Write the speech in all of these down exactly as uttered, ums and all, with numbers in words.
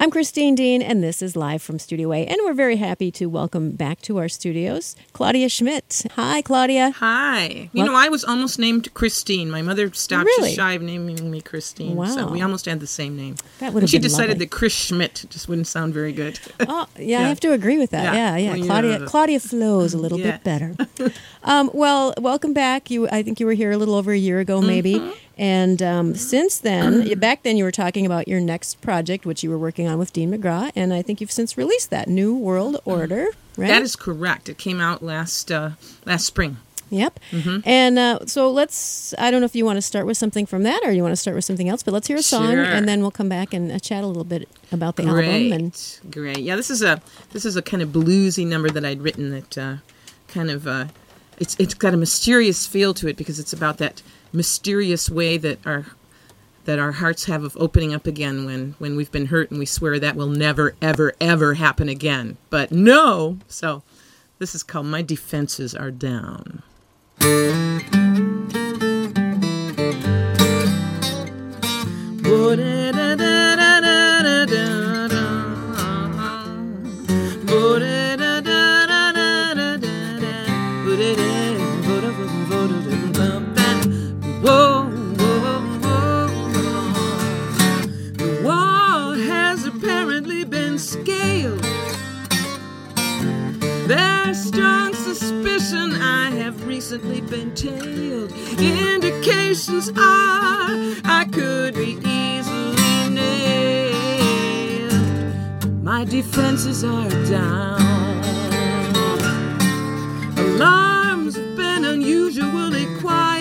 I'm Christine Dean, and this is Live from Studio A, and we're very happy to welcome back to our studios Claudia Schmidt. Hi, Claudia. Hi. You well, know, I was almost named Christine. My mother stopped really? just shy of naming me Christine, wow. so we almost had the same name. That would have and she been decided lovely. that Chris Schmidt just wouldn't sound very good. Oh, yeah, yeah, I have to agree with that. Yeah, yeah. yeah. Well, Claudia know. Claudia flows a little yeah. bit better. um, well, welcome back. You, I think you were here a little over a year ago, maybe. Mm-hmm. And um, since then, back then you were talking about your next project, which you were working on with Dean McGraw, and I think you've since released that, New World Order, right? That is correct. It came out last uh, last spring. Yep. Mm-hmm. And uh, so let's, I don't know if you want to start with something from that or you want to start with something else, but let's hear a song sure. and then we'll come back and uh, chat a little bit about the Great. album. And Great. Yeah, this is a this is a kind of bluesy number that I'd written that uh, kind of, uh, it's it's got a mysterious feel to it because it's about that mysterious way that our that our hearts have of opening up again when, when we've been hurt and we swear that will never, ever, ever happen again. But no! So this is called My Defenses Are Down. Whoa, whoa, whoa. The wall has apparently been scaled. There's strong suspicion I have recently been tailed. Indications are I could be easily nailed. My defenses are down. Alarms have been unusually quiet.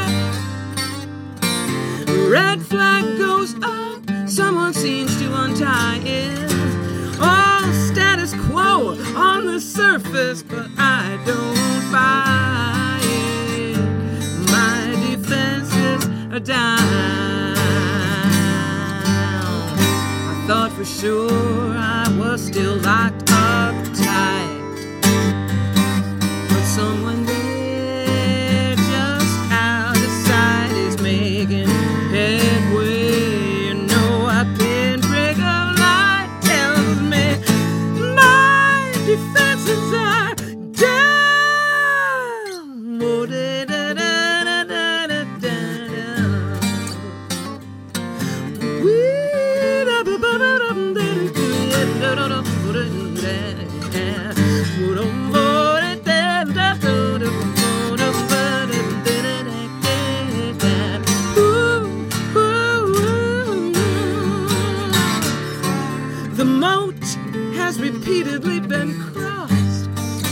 Red flag goes up, someone seems to untie it. All status quo on the surface, but I don't buy it. My defenses are down. I thought for sure I was still locked up tight, but someone there just out of sight is making headway. You know a pinprick of light tells me my defenses are down. Oh, da, da, da, da, da, da, da. Wee, da, ba, ba, da, dum, da, da, da, da, da, da, da, da, the moat has repeatedly been crossed.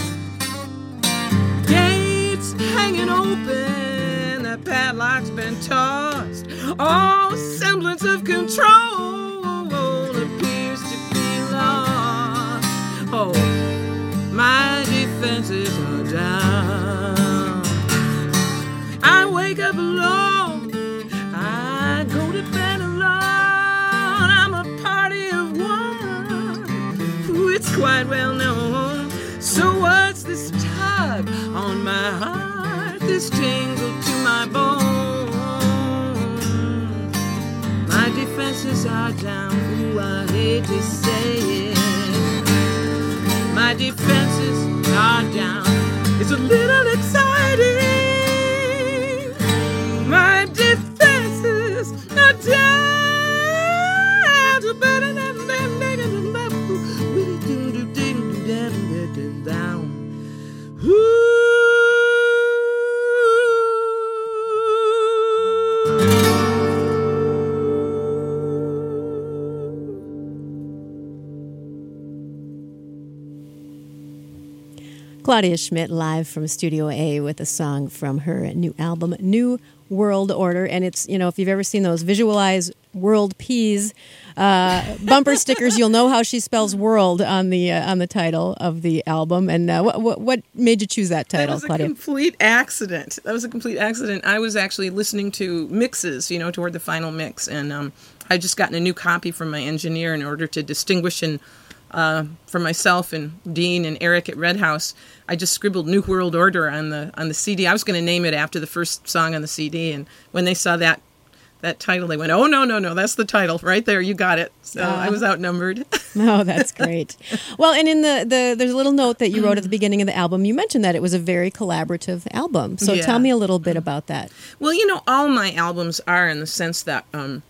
Gates hanging open, the padlock's been tossed. All semblance of control appears to be lost. Oh, my defenses are down. I wake up alone, I go to bed alone. I'm a party of one, it's quite well known. So what's this tug on my heart, this tingle to my bone? My defenses are down, ooh, I hate to say it. My defenses are down, it's a little exciting. My defenses are down. Claudia Schmidt live from Studio A with a song from her new album, New World Order. And it's, you know, if you've ever seen those Visualize World Peas uh, bumper stickers, you'll know how she spells world on the uh, on the title of the album. And uh, what, what what made you choose that title, That was a Claudia? complete accident. That was a complete accident. I was actually listening to mixes, you know, toward the final mix. And um, I'd just gotten a new copy from my engineer in order to distinguish and Uh, for myself and Dean and Eric at Red House, I just scribbled New World Order on the on the C D. I was going to name it after the first song on the C D, and when they saw that that title, they went, oh, no, no, no, that's the title right there. You got it. So uh, I was outnumbered. Oh, that's great. Well, and in the, the, there's a little note that you wrote at the beginning of the album. You mentioned that it was a very collaborative album. So yeah. tell me a little bit about that. Well, you know, all my albums are in the sense that um,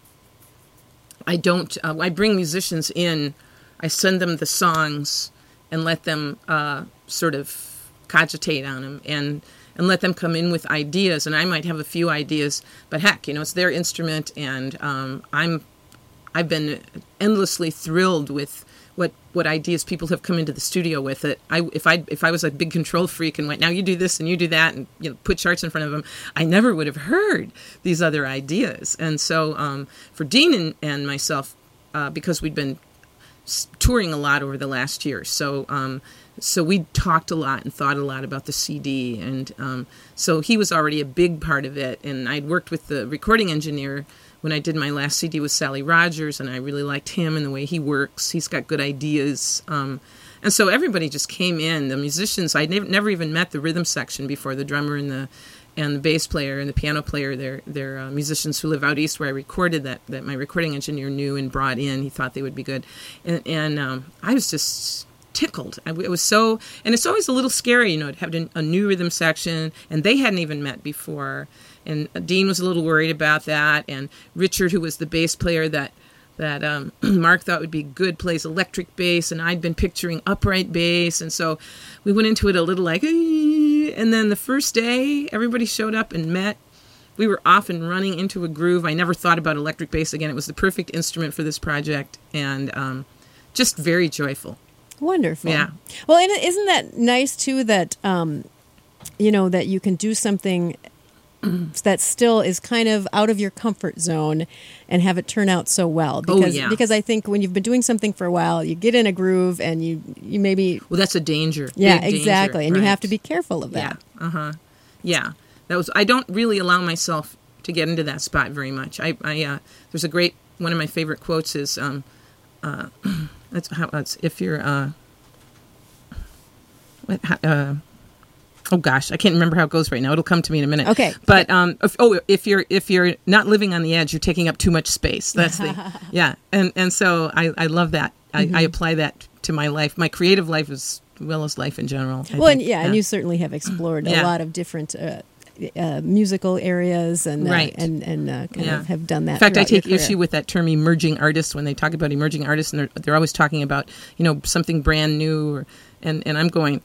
I don't, uh, I bring musicians in, I send them the songs and let them uh, sort of cogitate on them and and let them come in with ideas. And I might have a few ideas, but heck, you know, it's their instrument, and um, I'm I've been endlessly thrilled with what what ideas people have come into the studio with. It I if I if I was a big control freak and went, now you do this and you do that, and you know, put charts in front of them, I never would have heard these other ideas. And so um, for Dean and, and myself, uh, because we'd been touring a lot over the last year, so um, so we talked a lot and thought a lot about the C D, and um, so he was already a big part of it. And I'd worked with the recording engineer when I did my last C D with Sally Rogers, and I really liked him and the way he works. He's got good ideas, um, and so everybody just came in. The musicians, I'd never, never even met the rhythm section before. The drummer and the and the bass player and the piano player, they're, they're uh, musicians who live out east where I recorded that, that my recording engineer knew and brought in. He thought they would be good. And, and um, I was just tickled. I, it was so, and it's always a little scary, you know, to have a, a new rhythm section, and they hadn't even met before. And Dean was a little worried about that. And Richard, who was the bass player that that um, Mark thought would be good, plays electric bass, and I'd been picturing upright bass. And so we went into it a little like, ee. And then the first day, everybody showed up and met. We were off and running into a groove. I never thought about electric bass again. It was the perfect instrument for this project, and um, just very joyful. Wonderful. Yeah. Well, and isn't that nice, too, that, um, you know, that you can do something that still is kind of out of your comfort zone and have it turn out so well? Because, oh, yeah. Because I think when you've been doing something for a while, you get in a groove and you, you maybe... Well, that's a danger. Yeah, Big exactly. Danger. And right. you have to be careful of that. Yeah. Uh-huh. Yeah. That was, I don't really allow myself to get into that spot very much. I, I uh, there's a great, one of my favorite quotes is, um, uh, that's how, it's, if you're, uh, what, uh, oh gosh, I can't remember how it goes right now. It'll come to me in a minute. Okay. But um, if, oh, if you're if you're not living on the edge, you're taking up too much space. That's the yeah. And and so I, I love that. I, mm-hmm. I apply that to my life, my creative life as well as life in general. I well, think. and yeah, yeah, and you certainly have explored yeah. a lot of different uh, uh, musical areas, and uh, right. and and uh, kind yeah. of have done that. In fact, I take your issue with that term "emerging artists" when they talk about emerging artists, and they're they're always talking about, you know, something brand new, or, and and I'm going,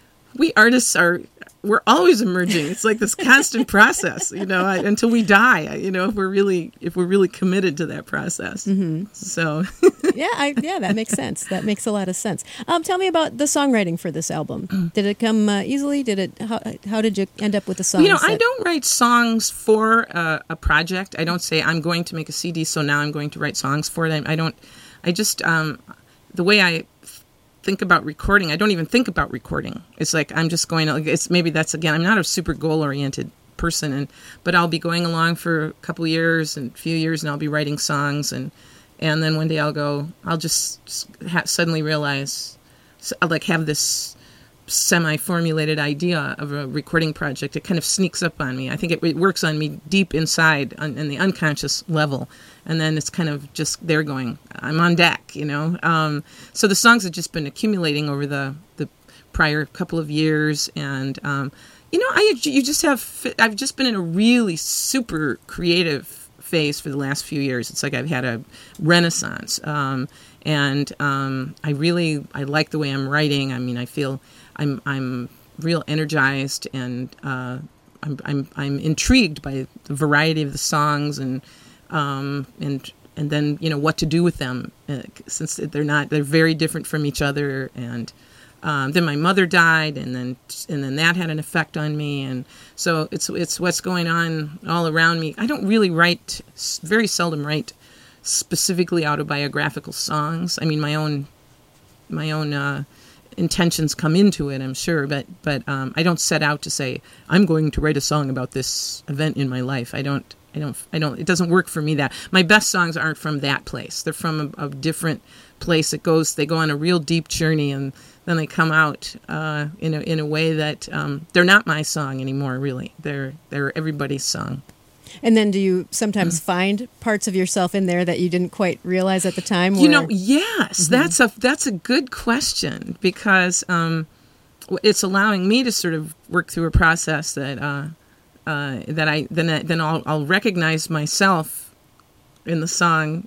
we artists are. We're always emerging. It's like this constant process, you know, I, until we die. You know, if we're really if we're really committed to that process. Mm-hmm. So, yeah, I, yeah, that makes sense. That makes a lot of sense. Um, tell me about the songwriting for this album. Did it come uh, easily? Did it? How, how did you end up with the songs? You know, that... I don't write songs for a, a project. I don't say I'm going to make a C D, so now I'm going to write songs for it. I, I don't. I just um, the way I. think about recording. I don't even think about recording. It's like I'm just going to, it's maybe that's again, I'm not a super goal oriented person, and but I'll be going along for a couple years and a few years, and I'll be writing songs, and and then one day I'll go, I'll just ha- suddenly realize, I'll like have this semi-formulated idea of a recording project. It kind of sneaks up on me. I think it, it works on me deep inside on, in the unconscious level. And then it's kind of just there going, I'm on deck, you know. Um, so the songs have just been accumulating over the, the prior couple of years. And, um, you know, I you just have, I've just been in a really super creative phase for the last few years. It's like I've had a renaissance. Um, and um, I really, I like the way I'm writing. I mean, I feel I'm I'm real energized, and uh, I'm, I'm, I'm intrigued by the variety of the songs, and Um, and and then, you know, what to do with them, uh, since they're not they're very different from each other. And um, then my mother died, and then and then that had an effect on me. And so it's it's what's going on all around me. I don't really write, very seldom write specifically autobiographical songs. I mean, my own my own uh, intentions come into it, I'm sure, but but um, I don't set out to say I'm going to write a song about this event in my life. I don't. I don't, I don't, it doesn't work for me that. My best songs aren't from that place. They're from a, a different place. It goes, they go on a real deep journey, and then they come out uh, in a in a way that um, they're not my song anymore, really. They're they're everybody's song. And then do you sometimes find parts of yourself in there that you didn't quite realize at the time? You where- know, yes, Mm-hmm. that's a that's a good question, because um, it's allowing me to sort of work through a process that uh, uh, that I then I, then I'll I'll recognize myself in the song.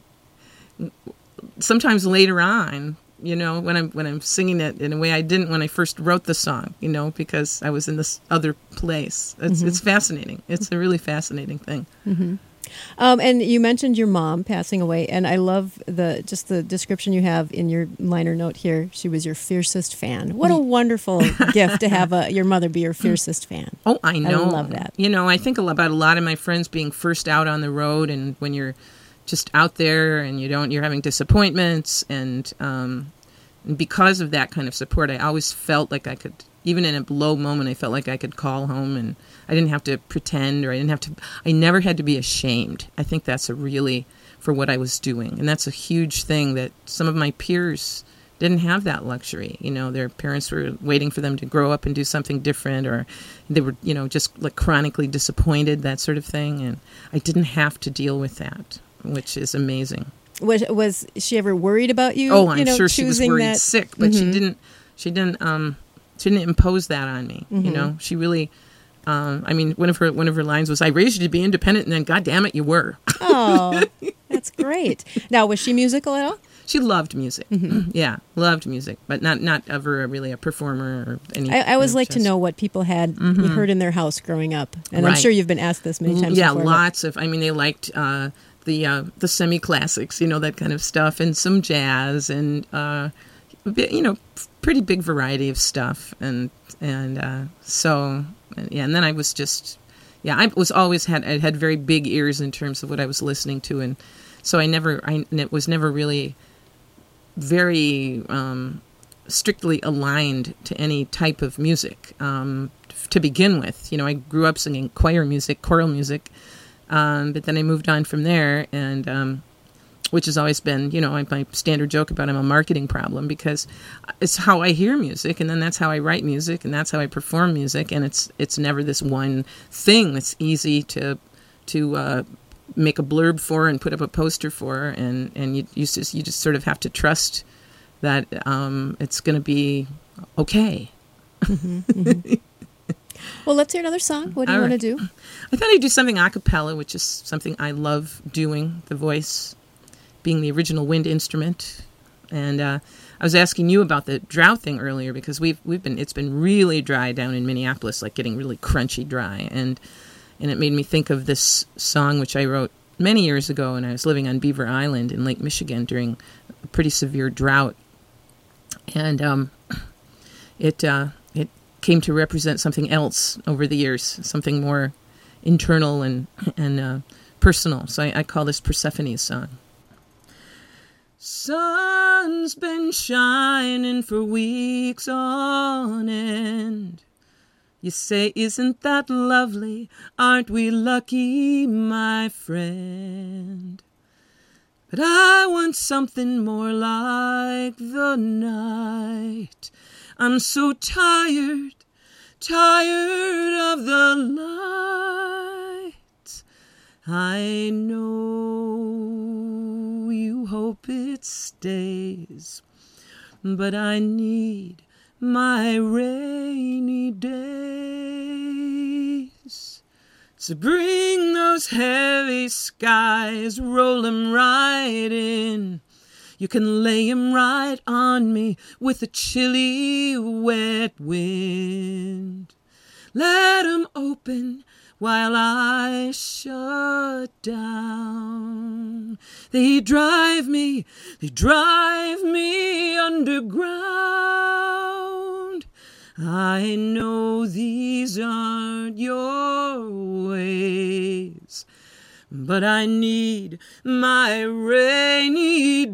Sometimes later on, you know, when I'm when I'm singing it in a way I didn't when I first wrote the song, you know, because I was in this other place. It's Mm-hmm. it's fascinating. It's a really fascinating thing. Um, and you mentioned your mom passing away, and I love the just the description you have in your liner note here. She was your fiercest fan. What a wonderful gift to have a, your mother be your fiercest fan. Oh, I know. love that. You know, I think a lot about a lot of my friends being first out on the road, and when you're just out there and you don't, you're having disappointments, and um, and because of that kind of support, I always felt like I could, even in a low moment, I felt like I could call home, and I didn't have to pretend, or I didn't have to, I never had to be ashamed. I think that's a really, for what I was doing. And that's a huge thing that some of my peers didn't have that luxury. You know, their parents were waiting for them to grow up and do something different, or they were, you know, just like chronically disappointed, that sort of thing. And I didn't have to deal with that, which is amazing. Was was she ever worried about you? Oh, I'm you know, sure she was choosing worried that? sick, but she didn't, she didn't, um, she didn't impose that on me. You know, she really, um, I mean, one of her, one of her lines was, "I raised you to be independent, and then, God damn it, you were." Oh, that's great. Now, was she musical at all? She loved music. Yeah, loved music, but not not ever really a performer or any. I, I always you like to just- know what people had heard in their house growing up, and I'm Right. sure you've been asked this many times. Yeah, before, but- lots of. I mean, they liked uh, the uh, the semi classics, you know, that kind of stuff, and some jazz, and uh, a bit, you know, pretty big variety of stuff, and and uh, so yeah, and then I was just yeah, I was always had I had very big ears in terms of what I was listening to, and so I never I it was never really very um, strictly aligned to any type of music um, to begin with. You know, I grew up singing choir music, choral music, um, but then I moved on from there, and um, which has always been, you know, my standard joke about I'm a marketing problem, because it's how I hear music, and then that's how I write music, and that's how I perform music, and it's it's never this one thing that's easy to to uh, make a blurb for and put up a poster for, and and you you just you just sort of have to trust that um, it's going to be okay. Well, let's hear another song. What do you All want to right. do? I thought I'd do something a cappella, which is something I love doing, the voice being the original wind instrument. And uh, I was asking you about the drought thing earlier, because we've we've been it's been really dry down in Minneapolis, like getting really crunchy dry, and and it made me think of this song which I wrote many years ago when I was living on Beaver Island in Lake Michigan during a pretty severe drought, and um, it uh, it came to represent something else over the years, something more internal and and uh, personal. So I, I call this Persephone's song. Sun's been shining for weeks on end. You say, isn't that lovely? Aren't we lucky, my friend? But I want something more like the night. I'm so tired, tired of the light. I know you hope it stays, but I need my rainy days. So bring those heavy skies, roll 'em right in. You can lay 'em right on me with a chilly, wet wind. Let 'em open while I shut down. They drive me, they drive me underground. I know these aren't your ways, but I need my rainy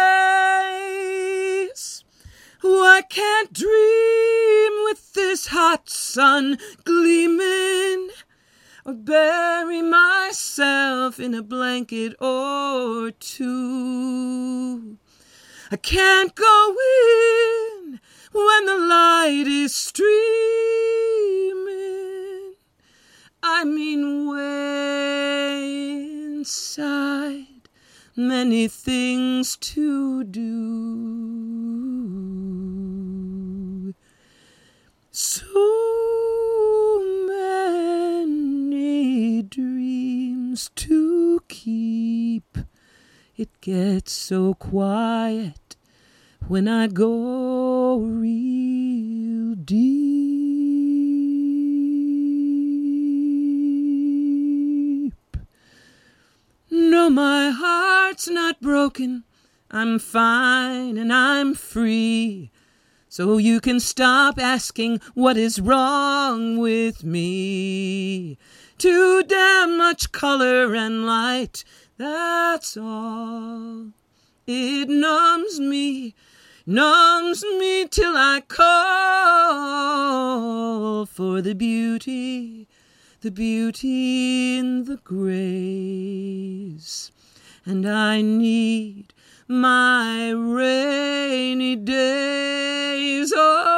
days. Oh, I can't dream with this hot sun gleaming, or bury myself in a blanket or two. I can't go in when the light is streaming. I mean, when inside, many things to do. So many dreams to keep. It gets so quiet when I go real deep. No, my heart's not broken. I'm fine and I'm free. So you can stop asking what is wrong with me. Too damn much color and light, that's all. It numbs me, numbs me till I call for the beauty, the beauty in the grays. And I need my rainy days.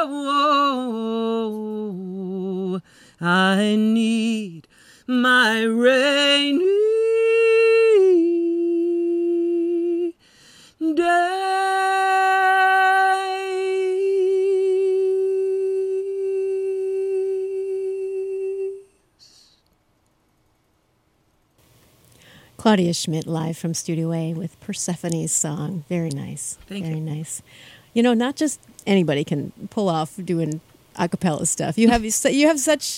Oh, I need my rainy days. Claudia Schmidt live from Studio A with Persephone's song. Very nice. Thank Very you. nice. You know, not just anybody can pull off doing a cappella stuff. You have you have such,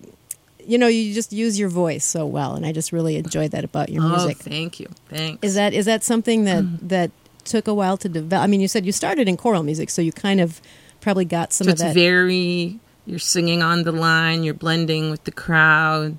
you know, you just use your voice so well, and I just really enjoyed that about your music. Oh, thank you. Thanks. Is that is that something that that took a while to develop? I mean, you said you started in choral music, so you kind of probably got some so of it's that. very, you're singing on the line, you're blending with the crowd.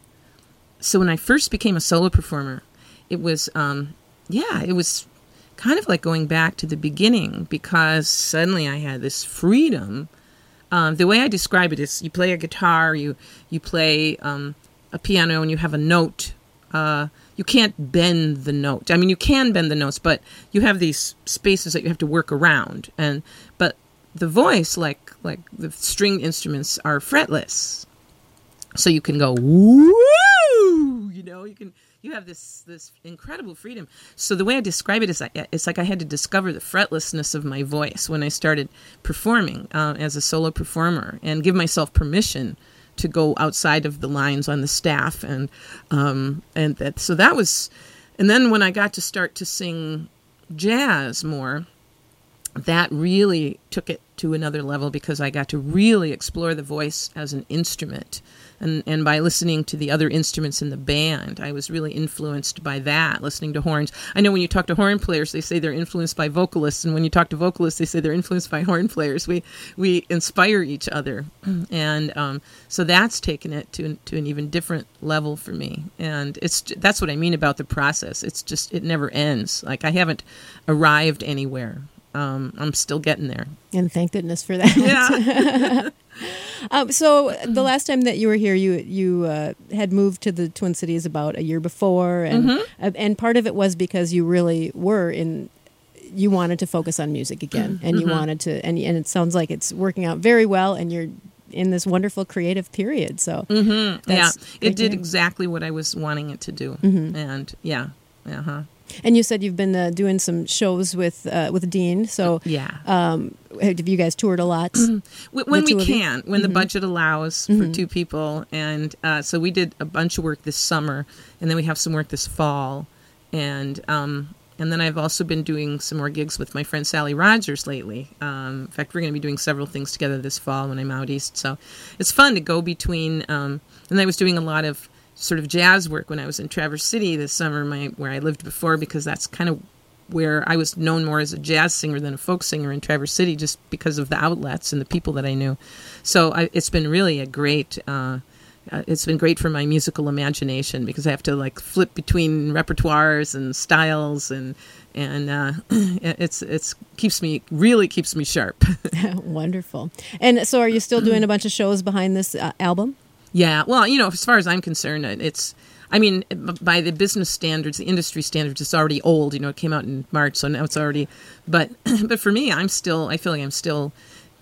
So when I first became a solo performer, it was, um, yeah, it was kind of like going back to the beginning, because suddenly I had this freedom. Um, the way I describe it is you play a guitar, you, you play um, a piano, and you have a note. Uh, you can't bend the note. I mean, you can bend the notes, but you have these spaces that you have to work around. And but the voice, like like the string instruments, are fretless, so you can go woo. You know, you can you have this this incredible freedom. So the way I describe it is, like, it's like I had to discover the fretlessness of my voice when I started performing uh, as a solo performer, and give myself permission to go outside of the lines on the staff, and um, and that. So that was, and then when I got to start to sing jazz more, that really took it to another level, because I got to really explore the voice as an instrument. And and by listening to the other instruments in the band, I was really influenced by that, listening to horns. I know when you talk to horn players, they say they're influenced by vocalists, and when you talk to vocalists, they say they're influenced by horn players. We we inspire each other, and um, so that's taken it to to an even different level for me. And it's that's what I mean about the process. It's just, it never ends. Like, I haven't arrived anywhere. Um, I'm still getting there. And thank goodness for that. Yeah. um, so the last time that you were here, you you uh, had moved to the Twin Cities about a year before, and Mm-hmm. uh, and part of it was because you really were in. You wanted to focus on music again, and you Mm-hmm. wanted to, and and it sounds like it's working out very well, and you're in this wonderful creative period. So Mm-hmm. Yeah, that's great it to did hear. exactly what I was wanting it to do. Mhm. And yeah, uh-huh. And you said you've been uh, doing some shows with uh, with Dean. So Yeah. um, have you guys toured a lot? Wh- when two we of you? can, when the budget allows for two people. And uh, so we did a bunch of work this summer, and then we have some work this fall. And um, and then I've also been doing some more gigs with my friend Sally Rogers lately. Um, in fact, we're going to be doing several things together this fall when I'm out east. So it's fun to go between, um, and I was doing a lot of sort of jazz work when I was in Traverse City this summer, my where I lived before, because that's kind of where I was known more as a jazz singer than a folk singer in Traverse City, just because of the outlets and the people that I knew. So I, it's been really a great, uh, uh, it's been great for my musical imagination, because I have to like flip between repertoires and styles, and and uh, it's it's keeps me really keeps me sharp. Wonderful. And so, are you still doing a bunch of shows behind this uh, album? Yeah, well, you know, as far as I'm concerned, it's, I mean, by the business standards, the industry standards, it's already old. You know, it came out in March, so now it's already, but but for me, I'm still, I feel like I'm still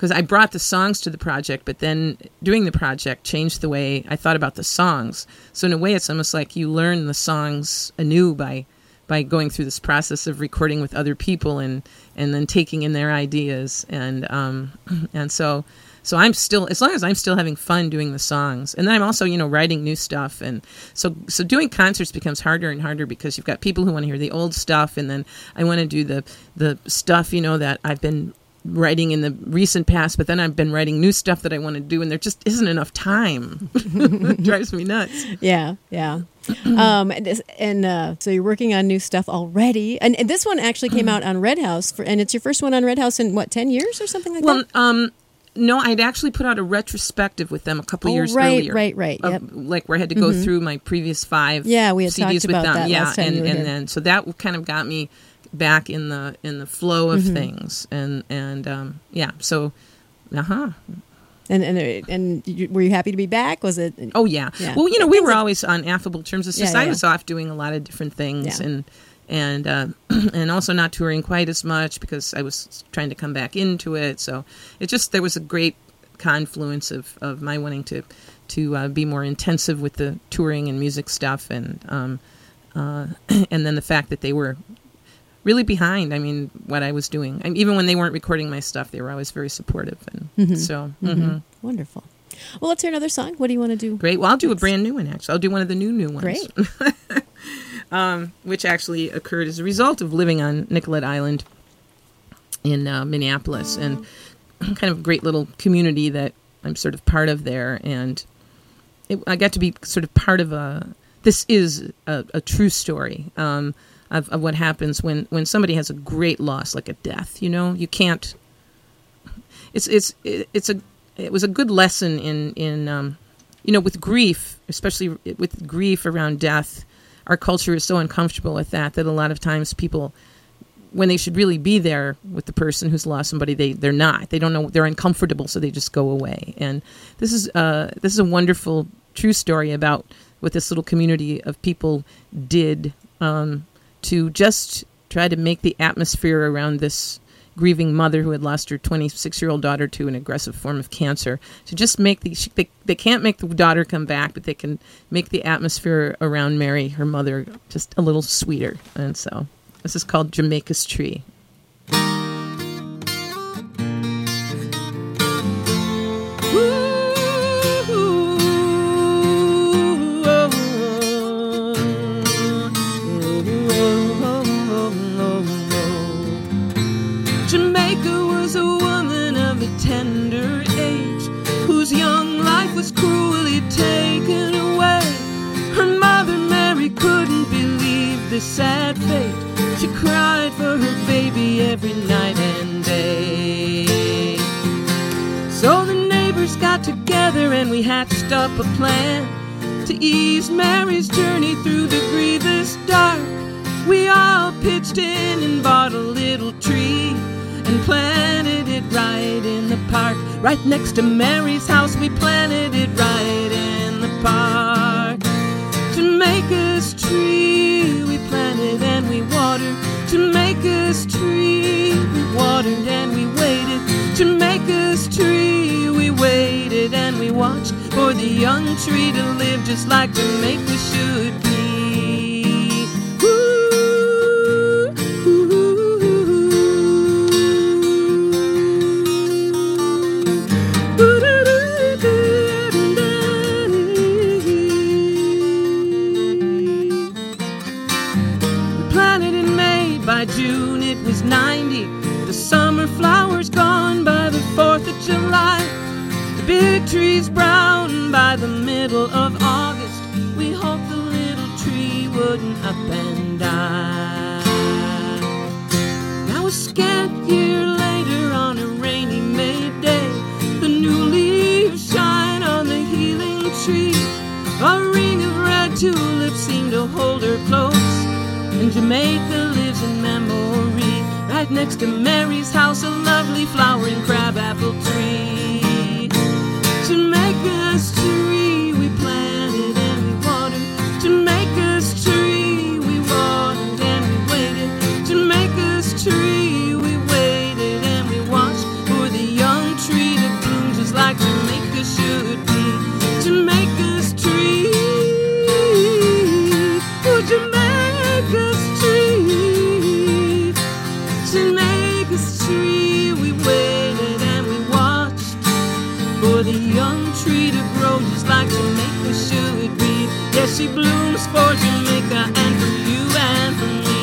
because I brought the songs to the project, but then doing the project changed the way I thought about the songs. So in a way, it's almost like you learn the songs anew by by going through this process of recording with other people and and then taking in their ideas. And um, and so so I'm still, as long as I'm still having fun doing the songs, and then I'm also, you know, writing new stuff. And so so doing concerts becomes harder and harder because you've got people who want to hear the old stuff, and then I want to do the the stuff, you know, that I've been writing in the recent past, but then I've been writing new stuff that I want to do, and there just isn't enough time. It drives me nuts. Yeah, yeah. um, and this- and uh, so you're working on new stuff already, and, and this one actually came out on Red House, for, and it's your first one on Red House in what, ten years or something like Well, that? um, no, I'd actually put out a retrospective with them a couple Oh, years right, earlier. right, right, of- yep. Like where I had to go through my previous five Yeah, we had C Ds talked with about them. that yeah, last time and, you were and here. then so that kind of got me back in the in the flow of things, and and um, yeah, so uh huh. And and uh, and you, were you happy to be back? Was it? Oh yeah. Yeah. Well, you know, we Things were like- always on affable terms. It's Yeah, just I yeah. was off doing a lot of different things, Yeah. and and uh, and also not touring quite as much because I was trying to come back into it. So it just there was a great confluence of, of my wanting to to uh, be more intensive with the touring and music stuff, and um, uh, and then the fact that they were really behind. I mean, what I was doing. I mean, even when they weren't recording my stuff, they were always very supportive, and so. mhm. Wonderful. Well, let's hear another song. What do you want to do? Great. Well, I'll do a brand new one, actually. I'll do one of the new, new ones. Great. um, which actually occurred as a result of living on Nicollet Island in uh, Minneapolis, and kind of a great little community that I'm sort of part of there. And it, I got to be sort of part of a, this is a, a true story um, of, of what happens when, when somebody has a great loss, like a death, you know, you can't, it's, it's, it's a, it was a good lesson in, in, um, you know, with grief, especially with grief around death. Our culture is so uncomfortable with that, that a lot of times people, when they should really be there with the person who's lost somebody, they, they're not. They don't know. They're uncomfortable, so they just go away. And this is uh, this is a wonderful, true story about what this little community of people did um, to just try to make the atmosphere around this grieving mother who had lost her twenty-six-year-old daughter to an aggressive form of cancer. To just make the she, they they can't make the daughter come back, but they can make the atmosphere around Mary, her mother, just a little sweeter. And so. This is called Jamaica's Tree. Jamaica was a woman of a tender age, whose young life was cruelly taken away. Her mother, Mary, couldn't believe this sad fate. She cried for her baby every night and day. So the neighbors got together and we hatched up a plan to ease Mary's journey through the grievous dark. We all pitched in and bought a little tree and planted it right in the park. Right next to Mary's house, we planted it right in the park. Jamaica's tree, we planted and we watered. Jamaica's tree, we watered and we waited. Jamaica's tree, we waited and we watched for the young tree to live just like Jamaica should be. Ooh, ooh, By June it was ninety, the summer flowers gone by the fourth of July. The big tree's brown by the middle of August. We hoped the little tree wouldn't up and die. Now a scant year later on a rainy May day, the new leaves shine on the healing tree. A ring of red tulips seemed to hold her close, and Jamaica lives in memory. Right next to Mary's house, a lovely flowering crabapple tree. Jamaica's tree, we planted and we watered. Jamaica's tree, we watered and we waited. Jamaica's tree, we waited and we watched for the young tree the young tree to grow just like Jamaica should be. Yes, she blooms for Jamaica and for you and for me.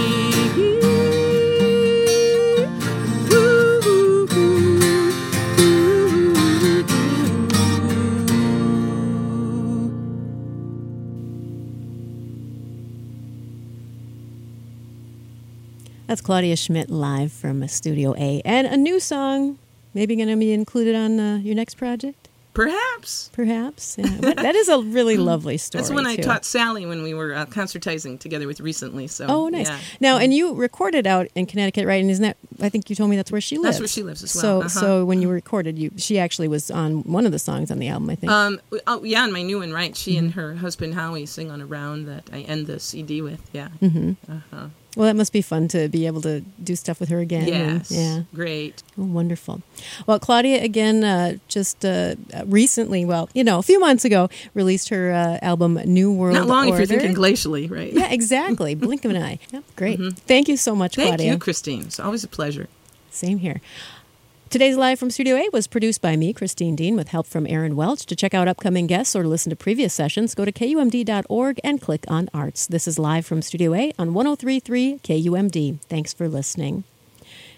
That's Claudia Schmidt live from Studio A. And a new song, maybe going to be included on uh, your next project? Perhaps. Perhaps. Yeah. But that is a really lovely story. That's when I too. taught Sally when we were uh, concertizing together with recently. So. Oh, nice. Yeah. Now, and you recorded out in Connecticut, right? And isn't that, I think you told me that's where she lives. That's where she lives as well. So, uh-huh. so when you recorded, you she actually was on one of the songs on the album, I think. Um, oh, yeah, on my new one, right? She Mm-hmm. and her husband Howie sing on a round that I end the C D with. Yeah. Mm-hmm. Uh-huh. Well, that must be fun to be able to do stuff with her again. Yes. And, yeah. Great. Oh, wonderful. Well, Claudia, again, uh, just uh, recently, well, you know, a few months ago, released her uh, album New World Not long Order. if you're thinking glacially, right? Yeah, exactly. Blink of an eye. Yep, great. Mm-hmm. Thank you so much, Thank Claudia. you, Christine. It's always a pleasure. Same here. Today's Live from Studio A was produced by me, Christine Dean, with help from Aaron Welch. To check out upcoming guests or to listen to previous sessions, go to K U M D dot org and click on Arts. This is Live from Studio A on one oh three point three K U M D. Thanks for listening.